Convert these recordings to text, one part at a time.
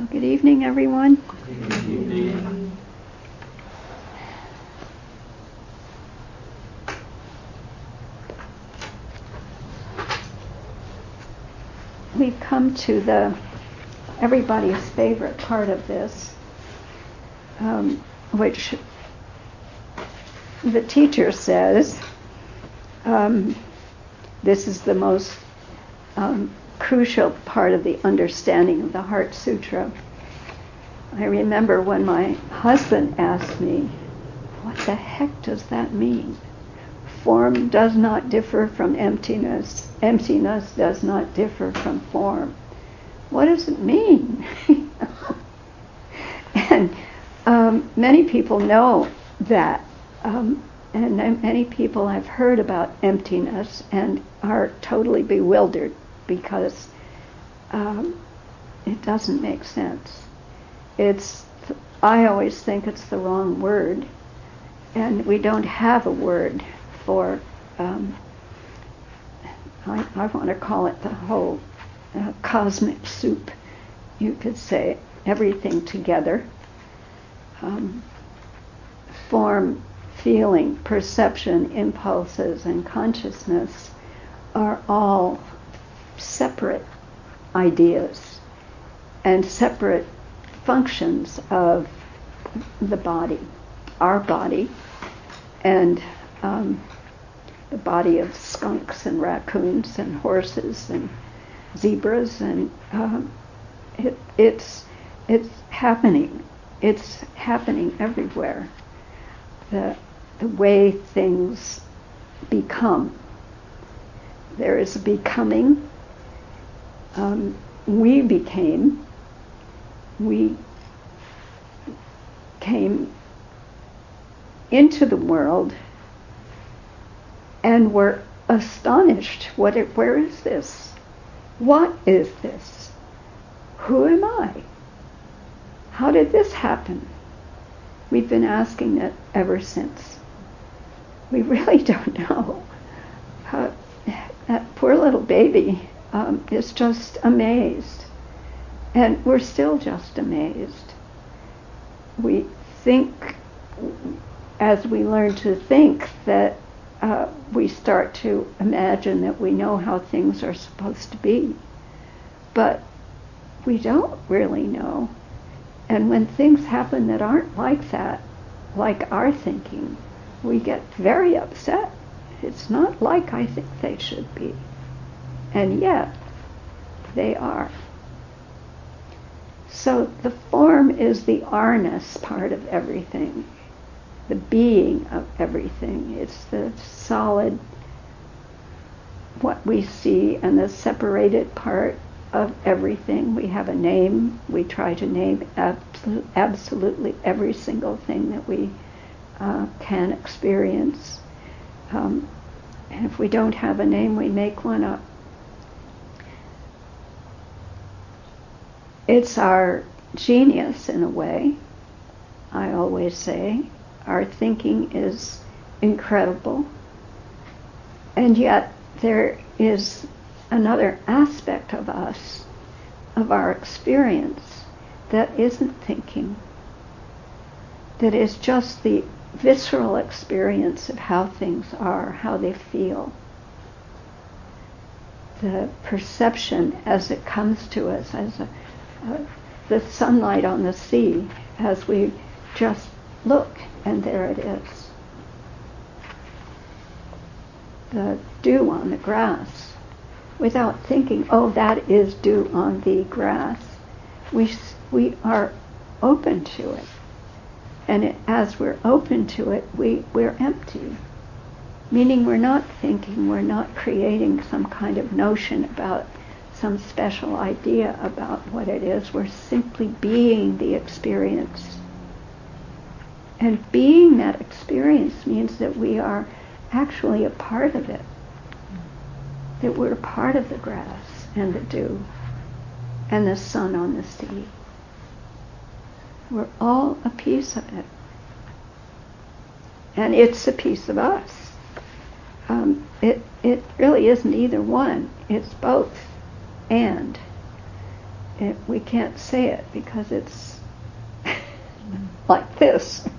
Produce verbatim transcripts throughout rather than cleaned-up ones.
Good evening, everyone. Good evening. We've come to the everybody's favorite part of this, um, which the teacher says um, this is the most um, crucial part of the understanding of the Heart Sutra. I remember when my husband asked me, what the heck does that mean? Form does not differ from emptiness. Emptiness does not differ from form. What does it mean? and um, many people know that. Um, and many people have heard about emptiness and are totally bewildered because um, it doesn't make sense. It's, I always think it's the wrong word, and we don't have a word for, um, I, I want to call it the whole uh, cosmic soup. You could say everything together. Um, form, feeling, perception, impulses, and consciousness are all separate ideas and separate functions of the body, our body, and um, the body of skunks and raccoons and horses and zebras, and um, it, it's it's happening. It's happening everywhere. The the way things become. There is a becoming. Um, we became. We came into the world and were astonished. What? It, where is this? What is this? Who am I? How did this happen? We've been asking it ever since. We really don't know. Uh, that poor little baby um, is just amazed. And we're still just amazed. We think, as we learn to think, that uh, we start to imagine that we know how things are supposed to be. But we don't really know. And when things happen that aren't like that, like our thinking, we get very upset. It's not like I think they should be. And yet, they are. So the form is the R-ness part of everything, the being of everything. It's the solid, what we see, and the separated part of everything. We have a name. We try to name absol- absolutely every single thing that we uh, can experience. Um, and if we don't have a name, we make one up. It's our genius, in a way. I always say our thinking is incredible. And yet there is another aspect of us, of our experience, that isn't thinking, that is just the visceral experience of how things are, how they feel. The perception as it comes to us, as a, uh, the sunlight on the sea, as we just look, and there it is. The dew on the grass, without thinking, oh, that is dew on the grass. We we are open to it. And it, as we're open to it, we, we're empty. Meaning we're not thinking, we're not creating some kind of notion about some special idea about what it is. We're simply being the experience. And being that experience means that we are actually a part of it. That we're a part of the grass and the dew and the sun on the sea. We're all a piece of it. And it's a piece of us. Um, it, it really isn't either one. It's both. And. it, we can't say it because it's like this.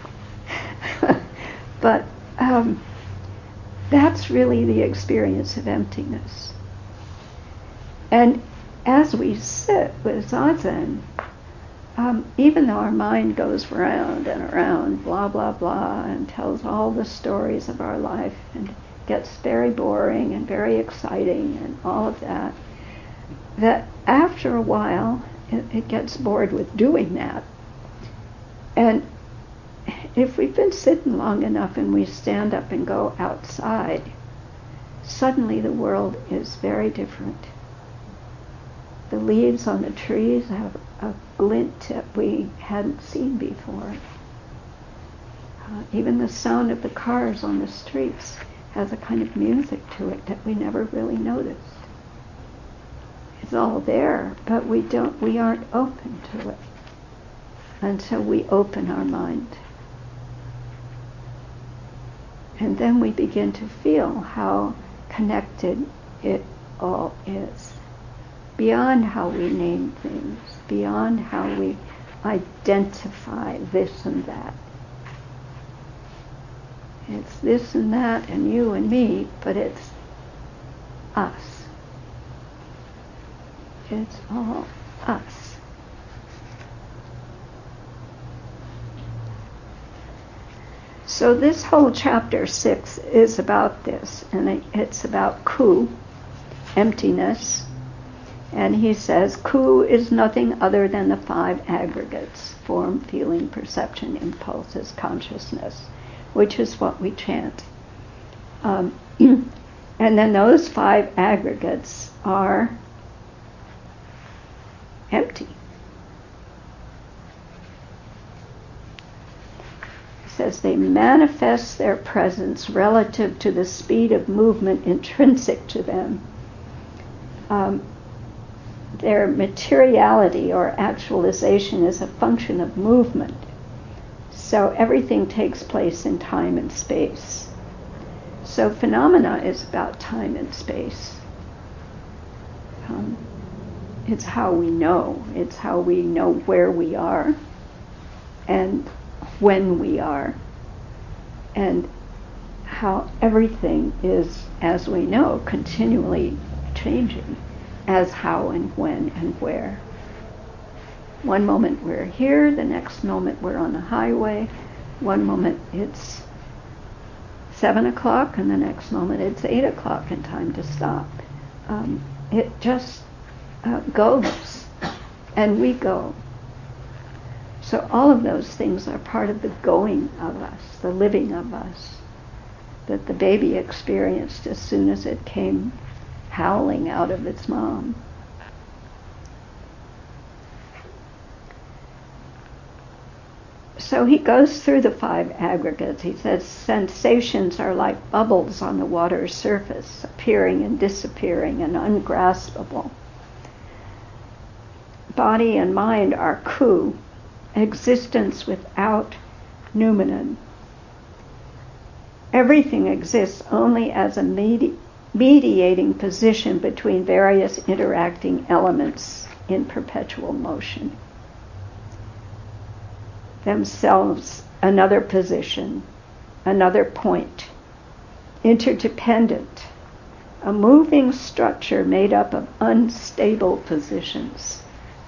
But um, that's really the experience of emptiness. And as we sit with Zazen, um, even though our mind goes round and around, blah, blah, blah, and tells all the stories of our life and gets very boring and very exciting and all of that, that after a while it, it gets bored with doing that. And if we've been sitting long enough and we stand up and go outside, suddenly the world is very different. The leaves on the trees have a glint that we hadn't seen before. Uh, even the sound of the cars on the streets has a kind of music to it that we never really noticed. It's all there, but we don't, we aren't open to it until we open our mind. And then we begin to feel how connected it all is. Beyond how we name things, beyond how we identify this and that. It's this and that and you and me, but it's us. It's all us. So this whole chapter six is about this, and it's about Ku, emptiness. And he says, Ku is nothing other than the five aggregates, form, feeling, perception, impulses, consciousness, which is what we chant. Um, and then those five aggregates are empty. He says they manifest their presence relative to the speed of movement intrinsic to them. Um, Their materiality or actualization is a function of movement. So everything takes place in time and space. So phenomena is about time and space. Um, it's how we know. It's how we know where we are and when we are. And how everything is, as we know, continually changing. As how and when and where. One moment we're here, the next moment we're on the highway, one moment it's seven o'clock, and the next moment it's eight o'clock and time to stop. Um, it just uh, goes, and we go. So all of those things are part of the going of us, the living of us, that the baby experienced as soon as it came howling out of its mom. So he goes through the five aggregates. He says sensations are like bubbles on the water's surface, appearing and disappearing and ungraspable. Body and mind are Ku, existence without noumenon. Everything exists only as a medi- mediating position between various interacting elements in perpetual motion. Themselves another position, another point, interdependent, a moving structure made up of unstable positions.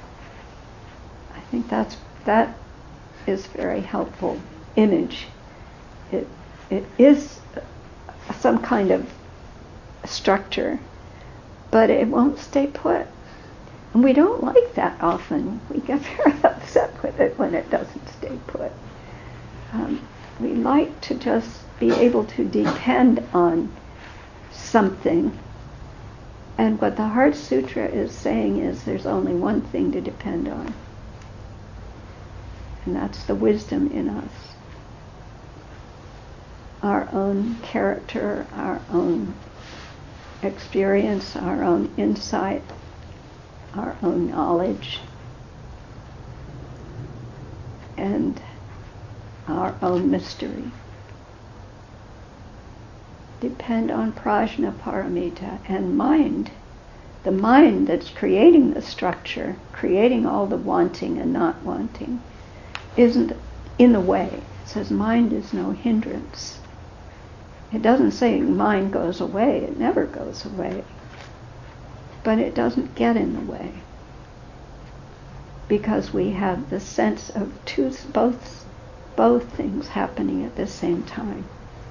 I think that's that is very helpful image. It it is some kind of structure, but it won't stay put. And we don't like that often. We get very upset with it when it doesn't stay put. Um, we like to just be able to depend on something. And what the Heart Sutra is saying is there's only one thing to depend on. And that's the wisdom in us. Our own character, our own experience, our own insight, our own knowledge, and our own mystery. Depend on Prajnaparamita, and mind The mind that's creating the structure, creating all the wanting and not wanting, isn't in the way. It says mind is no hindrance. It doesn't say mind goes away. It never goes away. But it doesn't get in the way. Because we have the sense of two, both, both things happening at the same time.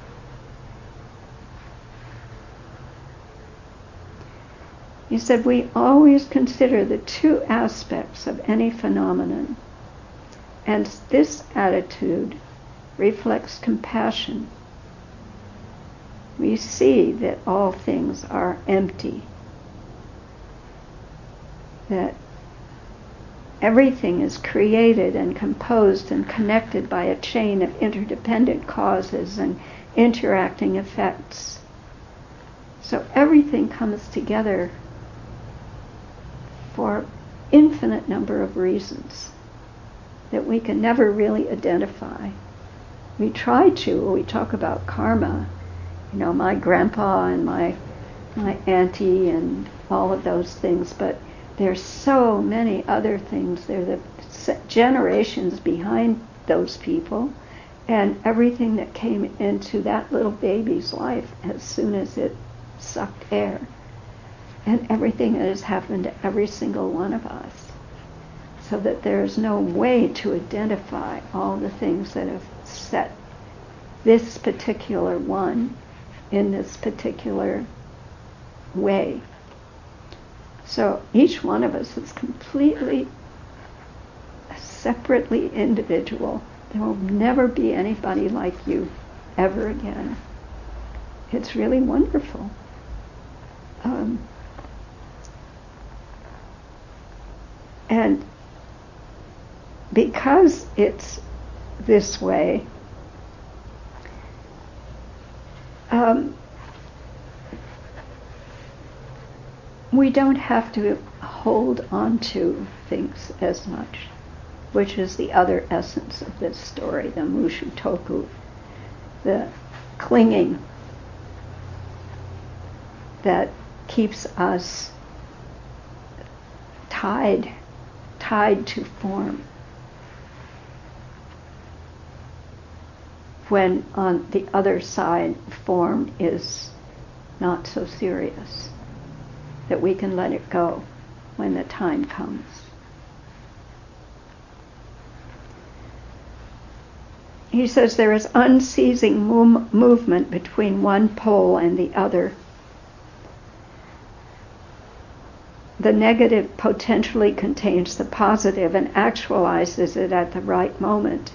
He said we always consider the two aspects of any phenomenon, and this attitude reflects compassion. We see that all things are empty, that everything is created and composed and connected by a chain of interdependent causes and interacting effects. So everything comes together for infinite number of reasons that we can never really identify. We try to, we talk about karma, you know, my grandpa and my my auntie and all of those things, but there's so many other things. There are the generations behind those people and everything that came into that little baby's life as soon as it sucked air, and everything that has happened to every single one of us, so that there's no way to identify all the things that have set this particular one in this particular way. So each one of us is completely, separately individual. There will never be anybody like you ever again. It's really wonderful. Um, and because it's this way, um, we don't have to hold on to things as much, which is the other essence of this story, the mushu toku, the clinging that keeps us tied, tied to form. When on the other side, form is not so serious, that we can let it go when the time comes. He says there is unceasing mo- movement between one pole and the other. The negative potentially contains the positive and actualizes it at the right moment.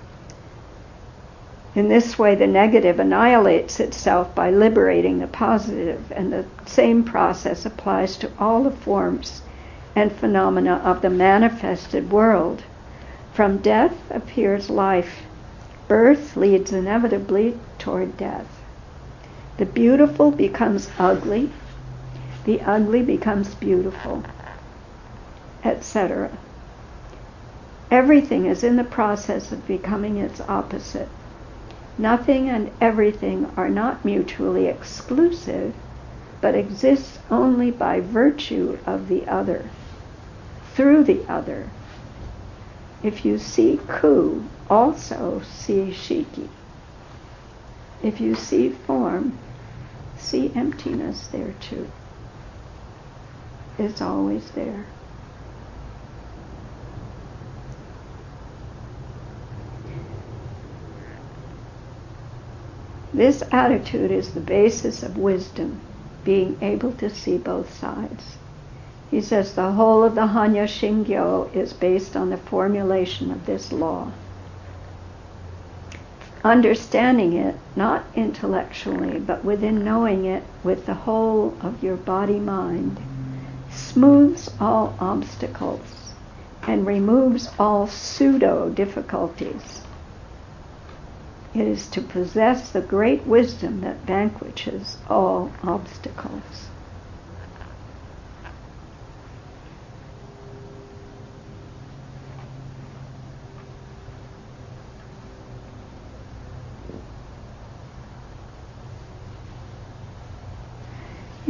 In this way, the negative annihilates itself by liberating the positive, and the same process applies to all the forms and phenomena of the manifested world. From death appears life. Birth leads inevitably toward death. The beautiful becomes ugly. The ugly becomes beautiful, et cetera. Everything is in the process of becoming its opposite. Nothing and everything are not mutually exclusive, but exist only by virtue of the other, through the other. If you see Ku, also see Shiki. If you see form, see emptiness there too. It's always there. This attitude is the basis of wisdom, being able to see both sides. He says the whole of the Hanya Shingyo is based on the formulation of this law. Understanding it, not intellectually, but within knowing it with the whole of your body-mind, smooths all obstacles and removes all pseudo-difficulties. It is to possess the great wisdom that vanquishes all obstacles.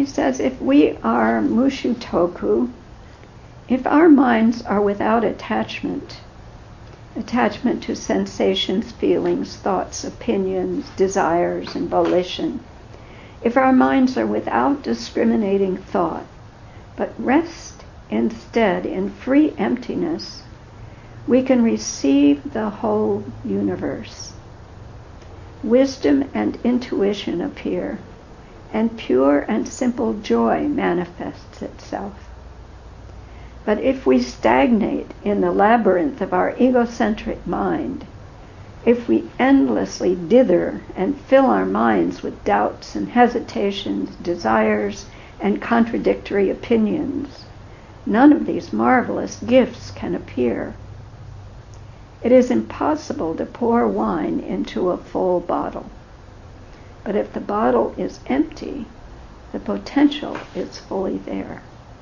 He says, if we are mushutoku, if our minds are without attachment, attachment to sensations, feelings, thoughts, opinions, desires, and volition, if our minds are without discriminating thought, but rest instead in free emptiness, we can receive the whole universe. Wisdom and intuition appear, and pure and simple joy manifests itself. But if we stagnate in the labyrinth of our egocentric mind, if we endlessly dither and fill our minds with doubts and hesitations, desires, and contradictory opinions, none of these marvelous gifts can appear. It is impossible to pour wine into a full bottle. But if the bottle is empty, the potential is fully there.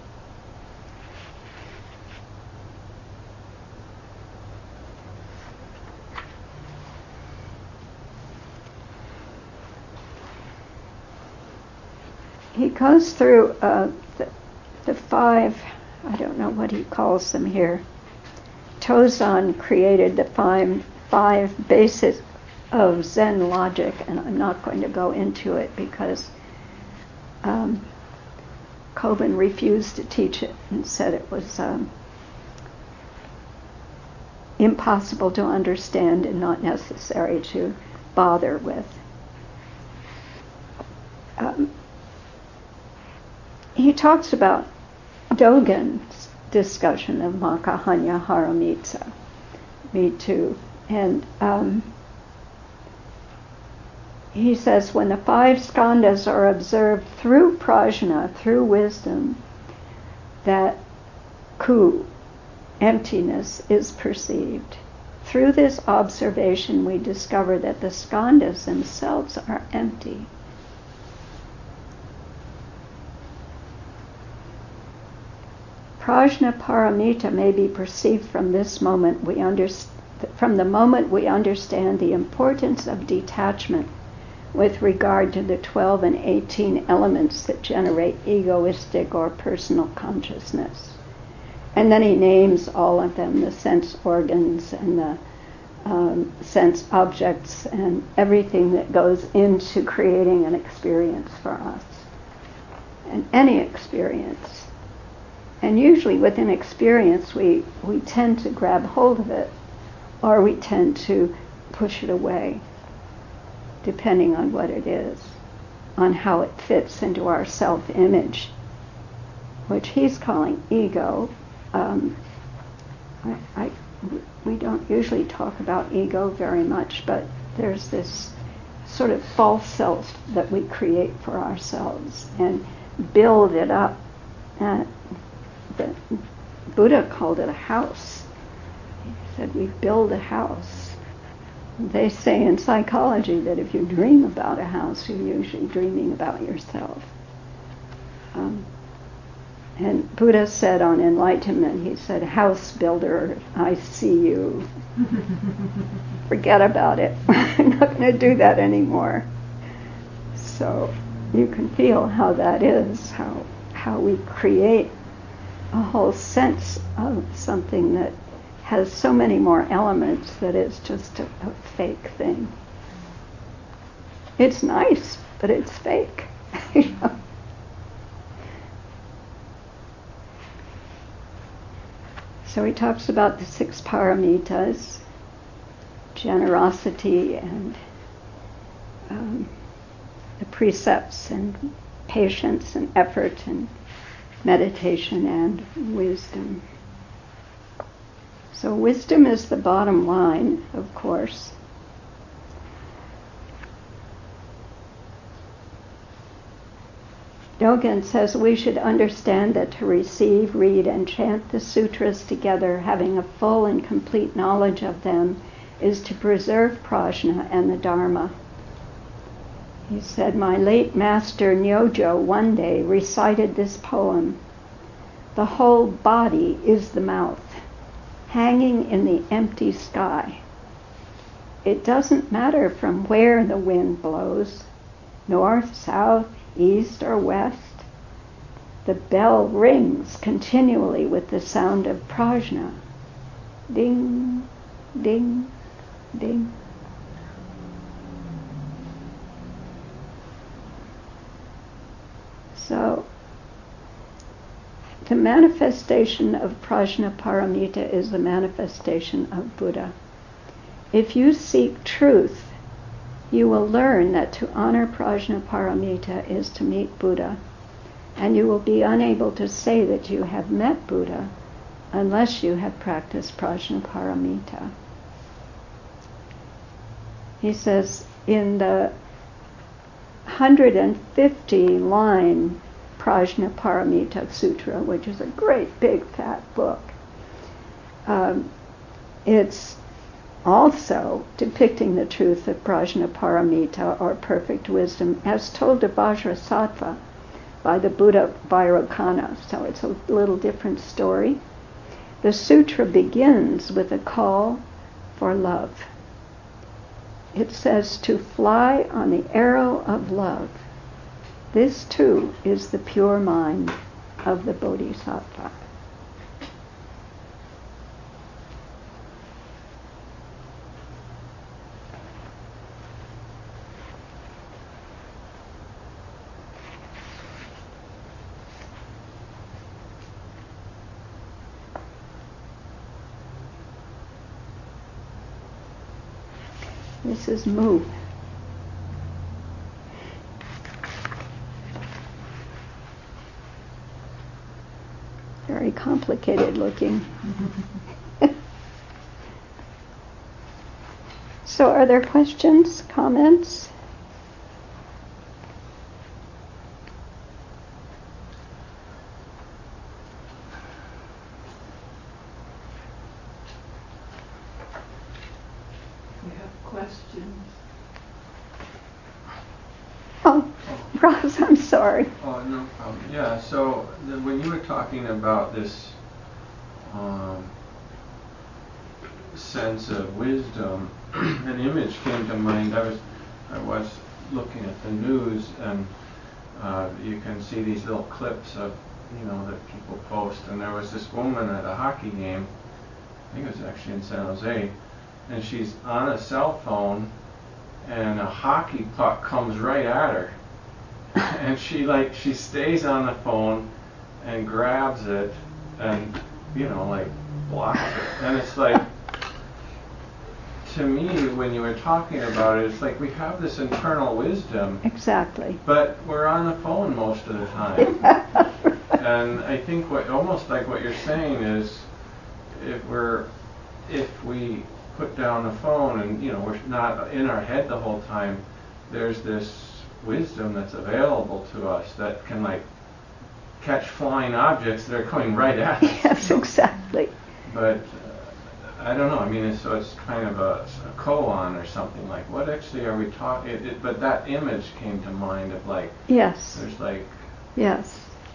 He goes through uh, the, the five, I don't know what he calls them here. Tozan created the five, five bases of Zen logic, and I'm not going to go into it because um, Kobun refused to teach it and said it was um, impossible to understand and not necessary to bother with. Um, he talks about Dogen's discussion of Makahanya Haramitsa, me too, and um, he says, when the five skandhas are observed through prajna, through wisdom, that ku, emptiness, is perceived. Through this observation, we discover that the skandhas themselves are empty. Prajna paramita may be perceived from this moment we underst- from the moment we understand the importance of detachment with regard to the twelve and eighteen elements that generate egoistic or personal consciousness. And then he names all of them, the sense organs and the um, sense objects and everything that goes into creating an experience for us. And any experience. And usually with an experience, we, we tend to grab hold of it, or we tend to push it away, depending on what it is, on how it fits into our self-image, which he's calling ego. Um, I, I, we don't usually talk about ego very much, but there's this sort of false self that we create for ourselves and build it up. Uh, the Buddha called it a house. He said we build a house. They say in psychology that if you dream about a house, you're usually dreaming about yourself. Um, and Buddha said on enlightenment, he said, house builder, I see you. Forget about it. I'm not going to do that anymore. So you can feel how that is, how how we create a whole sense of something that has so many more elements that it's just a, a fake thing. It's nice, but it's fake. You know? So he talks about the six paramitas, generosity and um, the precepts and patience and effort and meditation and wisdom. So wisdom is the bottom line, of course. Dogen says we should understand that to receive, read, and chant the sutras together, having a full and complete knowledge of them, is to preserve prajna and the Dharma. He said, my late master Nyojo one day recited this poem. The whole body is the mouth, hanging in the empty sky. It doesn't matter from where the wind blows, north, south, east, or west. the bell rings continually with the sound of prajna. Ding, ding, ding. So, the manifestation of Prajnaparamita is the manifestation of Buddha. If you seek truth, you will learn that to honor Prajnaparamita is to meet Buddha, and you will be unable to say that you have met Buddha unless you have practiced Prajnaparamita. He says in the one hundred fifty line Prajnaparamita Sutra, which is a great big fat book, um, it's also depicting the truth of Prajnaparamita, or perfect wisdom, as told to Vajrasattva by the Buddha Vairocana. So it's a little different story. The sutra begins with a call for love. It says to fly on the arrow of love. This too is the pure mind of the Bodhisattva. This is Mu. Very complicated looking. So are there questions, comments? Questions. Oh, Ross, I'm sorry. Oh, no problem. Yeah, so the, when you were talking about this um, sense of wisdom, an image came to mind. I was, I was looking at the news, and uh, you can see these little clips of, you know, that people post. And there was this woman at a hockey game. I think it was actually in San Jose. And she's on a cell phone, and a hockey puck comes right at her, and she like she stays on the phone and grabs it, and you know like blocks it. And it's like, to me, when you were talking about it, it's like we have this internal wisdom. Exactly. But we're on the phone most of the time. And I think what almost like what you're saying is, if we're if we put down the phone and, you know, we're not in our head the whole time, there's this wisdom that's available to us that can, like, catch flying objects that are coming right at us. Yes, exactly. But, uh, I don't know, I mean, it's, so it's kind of a, a koan or something, like, what actually are we talking, it, it, but that image came to mind of, like, yes. there's, like... Yes.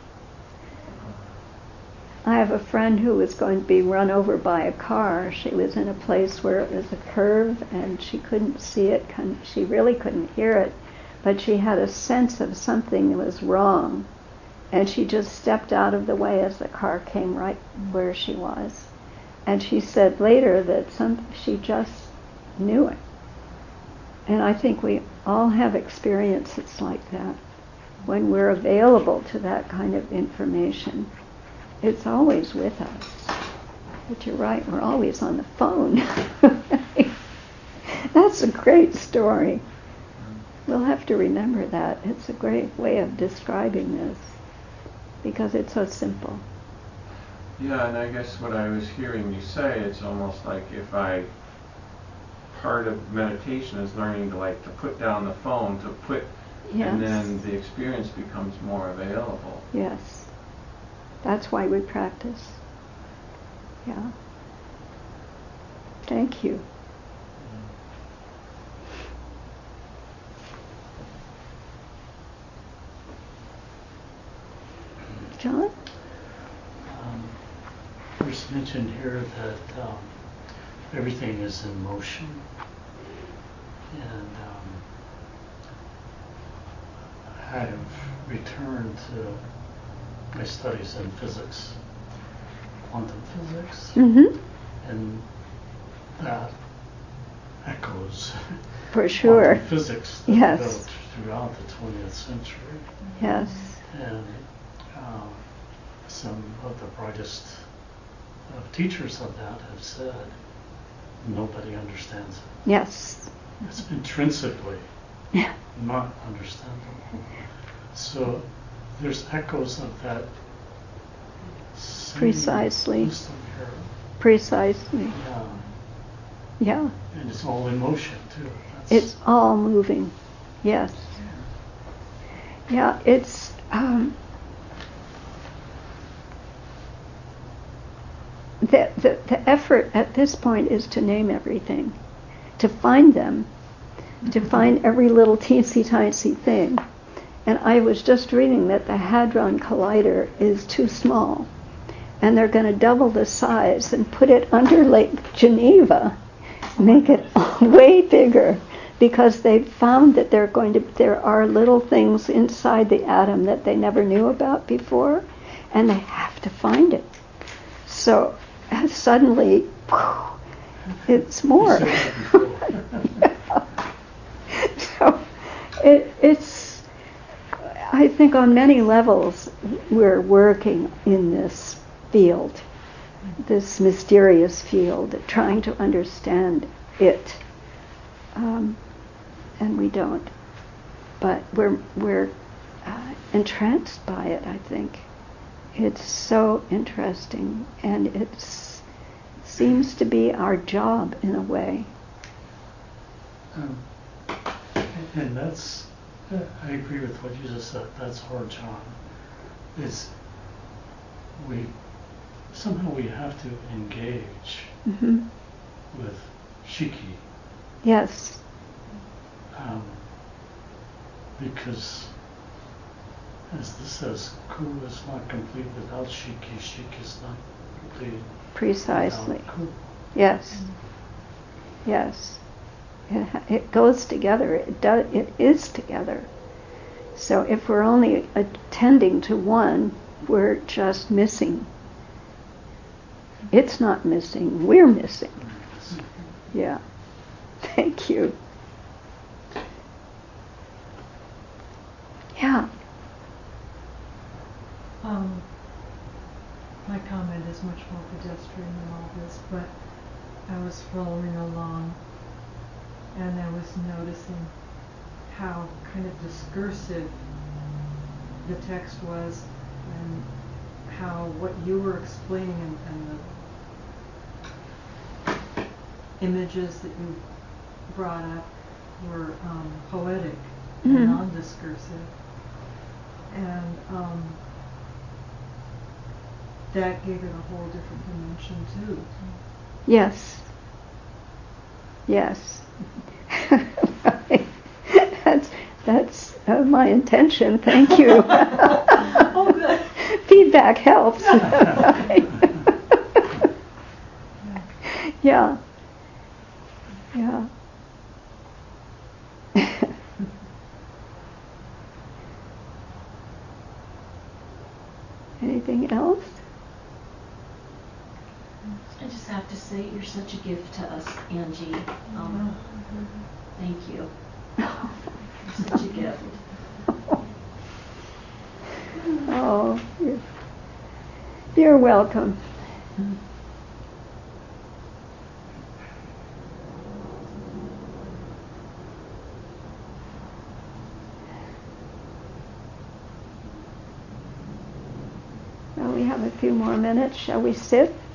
I have a friend who was going to be run over by a car. She was in a place where it was a curve and she couldn't see it. She really couldn't hear it, but she had a sense of something was wrong. And she just stepped out of the way as the car came right where she was. And she said later that some she just knew it. And I think we all have experiences like that when we're available to that kind of information. It's always with us. But you're right, we're always on the phone. That's a great story. We'll have to remember that. It's a great way of describing this, because it's so simple. Yeah, and I guess what I was hearing you say, it's almost like if I, part of meditation is learning to like to put down the phone, to put, yes. and then the experience becomes more available. Yes. That's why we practice. Yeah. Thank you. John? Um, first mentioned here that um, everything is in motion, and um, I have returned to my studies in physics, quantum physics, Mm-hmm. and that echoes For sure. quantum physics that Yes. developed throughout the twentieth century. Yes. And um, some of the brightest uh, teachers of that have said nobody understands it. Yes. It's intrinsically Yeah. not understandable. So there's echoes of that same Precisely. wisdom here. Precisely. Yeah. Yeah. And it's all in motion too. That's, It's all moving. Yes. Yeah, it's um, the, the the effort at this point is to name everything, to find them, to find every little teensy tiny thing. And I was just reading that the Hadron Collider is too small, and they're going to double the size and put it under Lake Geneva, make it way bigger, because they've found that they're going to there are little things inside the atom that they never knew about before, and they have to find it. So uh, suddenly, whew, it's more. You said that before. So it, it's, I think on many levels we're working in this field, this mysterious field, trying to understand it. Um, and we don't. But we're, we're uh, entranced by it, I think. It's so interesting, and it seems to be our job in a way. Um, and that's, uh, I agree with what you just said. That's our job. It's, we, somehow we have to engage Mm-hmm. with Shiki. Yes. Um, because, as this says, Ku is not complete without Shiki. Shiki is not complete Precisely. without Ku. Yes. Yes. It, it goes together. It does. It is together. So if we're only attending to one, we're just missing. It's not missing. We're missing. Yeah. Thank you. Yeah. Um, my comment is much more pedestrian than all this, but I was following along and I was noticing how kind of discursive the text was, and how what you were explaining and, and the images that you brought up were um, poetic Mhm. and non-discursive. And um, that gave it a whole different dimension too. Yes. Yes. that's that's uh, my intention. Thank you. Oh, good. Feedback helps. Yeah. Yeah. Anything else? I just have to say, you're such a gift to us, Angie. Um, thank you. You're such a gift. Oh, you're, you're welcome. Well, we have a few more minutes. Shall we sit?